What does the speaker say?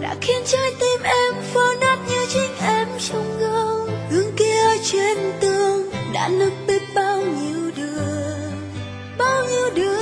đã khiến trái tim em vỡ nát như chính em trong gương. Gương kia trên tường đã nức biết bao nhiêu đường, bao nhiêu đường.